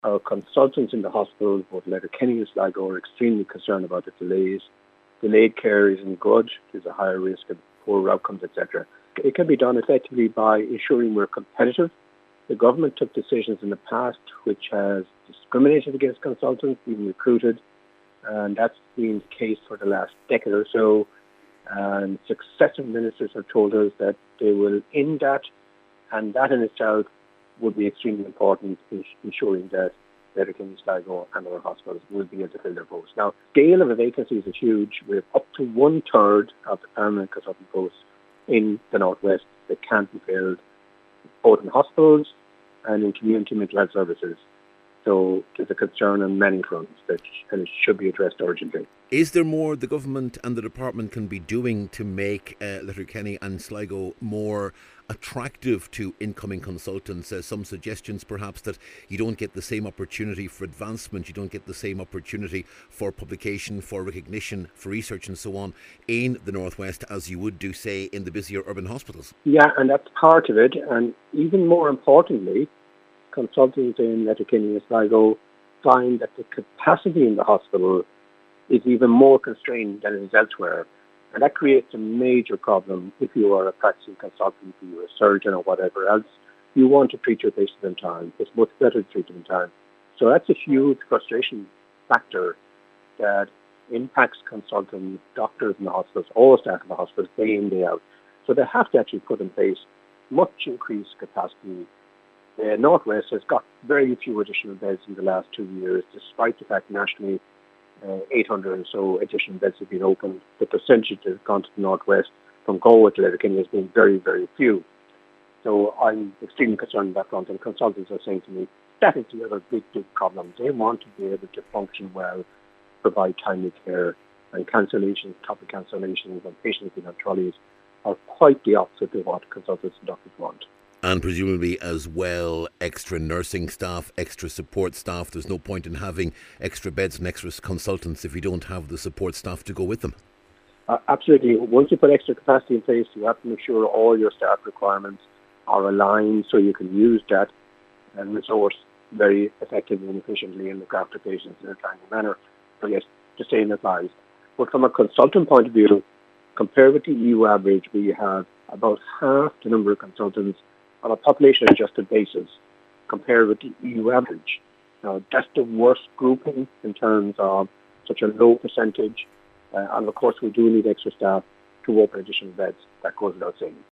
Our consultants in the hospital, both Letterkenny and Sligo, are extremely concerned about the delays. Delayed care isn't good. There's a higher risk of poor outcomes, etc. It can be done effectively by ensuring we're competitive. The government took decisions in the past which has discriminated against consultants being recruited, and that's been the case for the last decade or so. And successive ministers have told us that they will end that, and that in itself would be extremely important in ensuring that Letterkenny, Sligo and other hospitals will be able to fill their posts. Now, scale of the vacancies is huge. We have up to one third of the permanent consultant posts in the Northwest that can't be filled, both in hospitals and in community mental health services. So there's a concern on many fronts and it should be addressed urgently. Is there more the government and the department can be doing to make Letterkenny and Sligo more attractive to incoming consultants? Some suggestions perhaps that you don't get the same opportunity for advancement, you don't get the same opportunity for publication, for recognition, for research and so on in the Northwest as you would do, say, in the busier urban hospitals. Yeah, and that's part of it. And even more importantly, consultants in Letterkenny and Sligo find that the capacity in the hospital is even more constrained than it is elsewhere. And that creates a major problem if you are a practicing consultant, if you're a surgeon or whatever else. You want to treat your patients in time. It's much better to treat them in time. So that's a huge frustration factor that impacts consultants, doctors in the hospitals, all staff in the hospitals, day in, day out. So they have to actually put in place much increased capacity. The Northwest has got very few additional beds in the last 2 years, despite the fact nationally 800 or so additional beds have been opened. The percentage that has gone to the Northwest from Galway to Letterkenny has been very, very few. So I'm extremely concerned about that front, and consultants are saying to me, that is the other big, big problem. They want to be able to function well, provide timely care, and cancellations, topic cancellations, and patients being on trolleys are quite the opposite of what consultants and doctors want. And presumably as well, extra nursing staff, extra support staff. There's no point in having extra beds and extra consultants if you don't have the support staff to go with them. Absolutely. Once you put extra capacity in place, you have to make sure all your staff requirements are aligned so you can use that and resource very effectively and efficiently and look after patients in a timely manner. So yes, the same applies. But from a consultant point of view, compared with the EU average, we have about half the number of consultants on a population-adjusted basis compared with the EU average. Now, that's the worst grouping in terms of such a low percentage. And of course, we do need extra staff to open additional beds. That goes without saying.